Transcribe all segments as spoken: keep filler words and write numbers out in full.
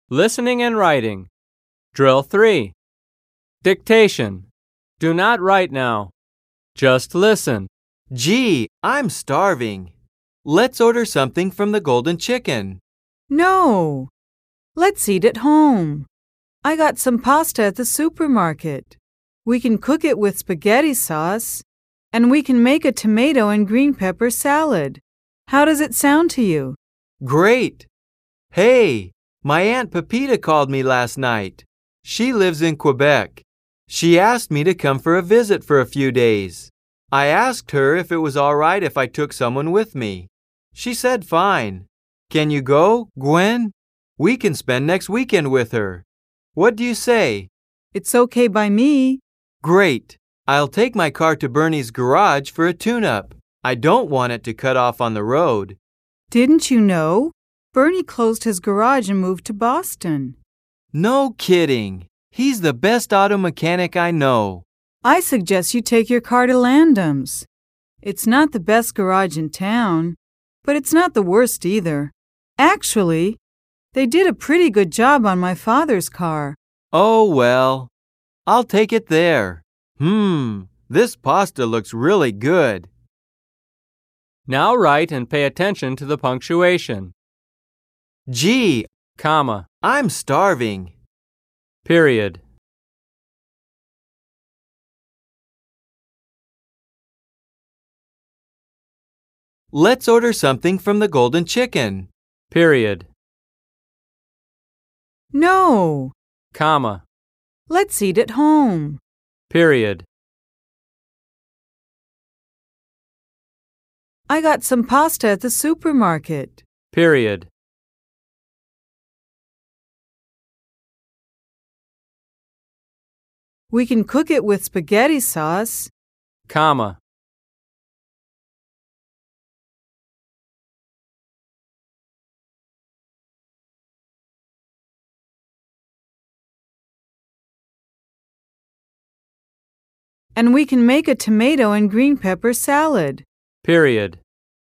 Listening and writing. Drill three. Dictation. Do not write now. Just listen. Gee, I'm starving. Let's order something from the Golden Chicken. No. Let's eat at home. I got some pasta at the supermarket. We can cook it with spaghetti sauce, and we can make a tomato and green pepper salad. How does it sound to you? Great! Hey, my Aunt Pepita called me last night. She lives in Quebec. She asked me to come for a visit for a few days. I asked her if it was all right if I took someone with me. She said fine. Can you go, Gwen? We can spend next weekend with her. What do you say? It's okay by me. Great. I'll take my car to Bernie's garage for a tune-up. I don't want it to cut off on the road. Didn't you know? Bernie closed his garage and moved to Boston. No kidding. He's the best auto mechanic I know. I suggest you take your car to Landham's. It's not the best garage in town, but it's not the worst either. Actually, they did a pretty good job on my father's car. Oh, well. I'll take it there. Hmm, this pasta looks really good. Now write and pay attention to the punctuation. Gee, Comma. I'm starving. Period. Let's order something from the Golden Chicken. Period. No. Comma. Let's eat at home. Period. I got some pasta at the supermarket. Period. We can cook it with spaghetti sauce. Comma. And we can make a tomato and green pepper salad. Period.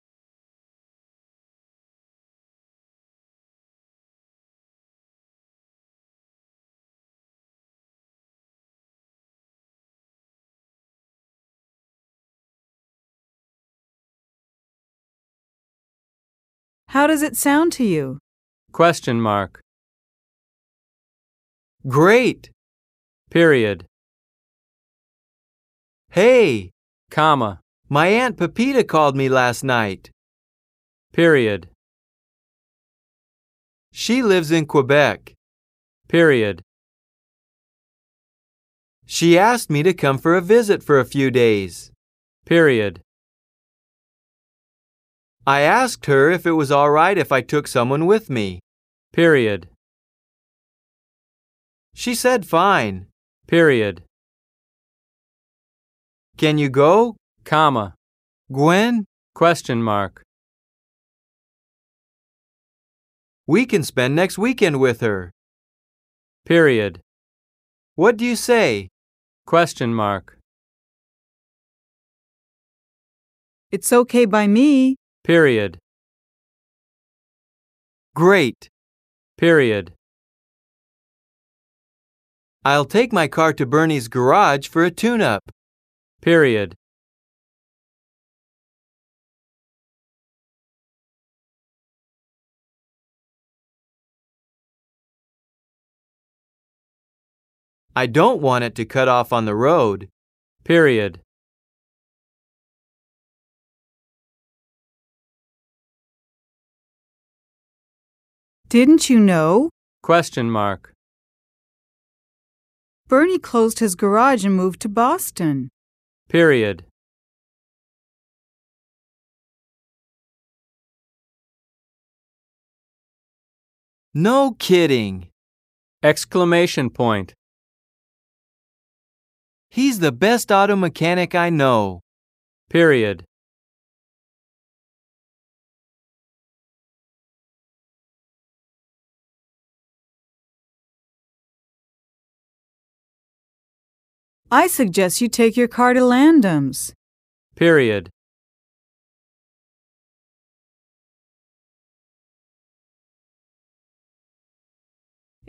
How does it sound to you? Question mark. Great! Period. Hey, Comma. my Aunt Pepita called me last night. Period. She lives in Quebec. Period. She asked me to come for a visit for a few days. Period. I asked her if it was all right if I took someone with me. Period. She said fine. Period. Can you go, Comma. Gwen? Question mark. We can spend next weekend with her. Period. What do you say? Question mark. It's okay by me. Period. Great. Period. I'll take my car to Bernie's garage for a tune-up. Period. I don't want it to cut off on the road. Period. Didn't you know? Question mark. Bernie closed his garage and moved to Boston. Period. No kidding. Exclamation point. He's the best auto mechanic I know. Period. I suggest you take your car to Landham's. Period.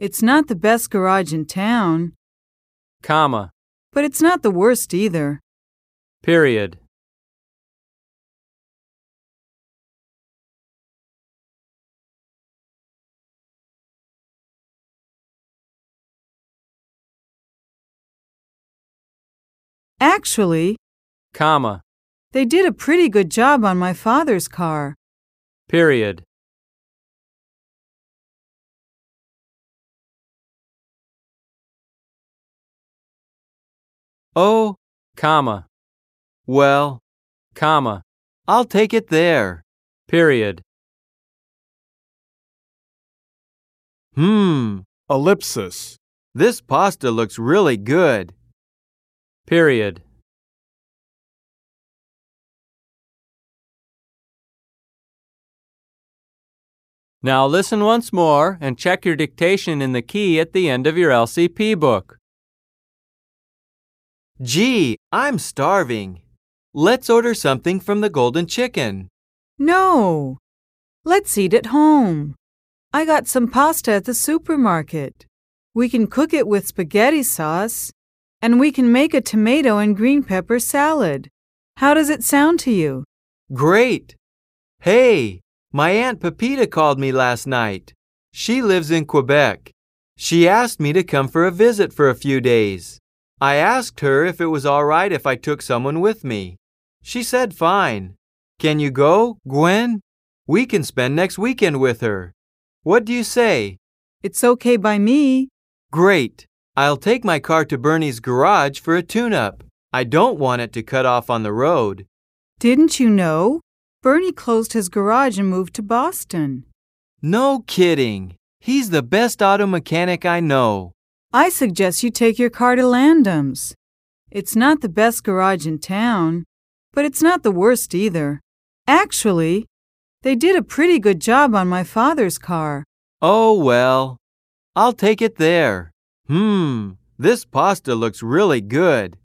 It's not the best garage in town, comma, but it's not the worst either. period. Actually, Comma, they did a pretty good job on my father's car. period. Oh, Comma, well, comma, I'll take it there. period. Hmm, Ellipsis. this pasta looks really good. Period. Now listen once more and check your dictation in the key at the end of your L C P book. Gee, I'm starving. Let's order something from the Golden Chicken. No, let's eat at home. I got some pasta at the supermarket. We can cook it with spaghetti sauce, and we can make a tomato and green pepper salad. How does it sound to you? Great! Hey, my Aunt Pepita called me last night. She lives in Quebec. She asked me to come for a visit for a few days. I asked her if it was all right if I took someone with me. She said fine. Can you go, Gwen? We can spend next weekend with her. What do you say? It's okay by me. Great! I'll take my car to Bernie's garage for a tune-up. I don't want it to cut off on the road. Didn't you know? Bernie closed his garage and moved to Boston. No kidding. He's the best auto mechanic I know. I suggest you take your car to Landham's. It's not the best garage in town, but it's not the worst either. Actually, they did a pretty good job on my father's car. Oh, well, I'll take it there. Hmm, this pasta looks really good.